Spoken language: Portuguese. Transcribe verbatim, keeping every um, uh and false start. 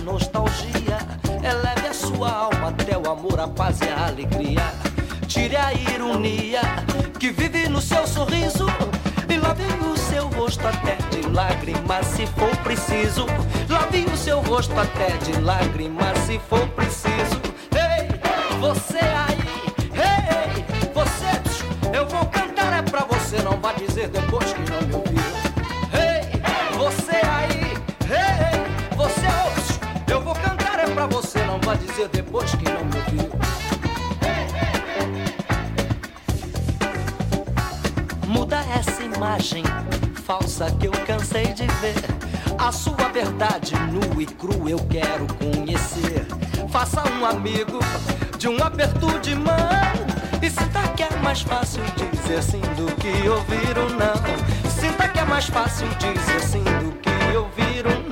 nostalgia. Eleve a sua alma até o amor, a paz e a alegria. Tire a ironia que vive no seu sorriso e lave o seu rosto até de lágrimas se for preciso. Lave o seu rosto até de lágrimas se for preciso. Ei, você aí, ei, você, eu vou cantar é pra você, não vai dizer depois que não me ouviu. Ei, você aí, ei, você, eu vou cantar é pra você, não vai dizer depois que não me ouviu. Muda essa imagem falsa que eu cansei de ver. A sua verdade nua e crua eu quero conhecer. Faça um amigo de um aperto de mão e sinta que é mais fácil dizer sim do que ouvir o não. Sinta que é mais fácil dizer sim do que ouvir o não.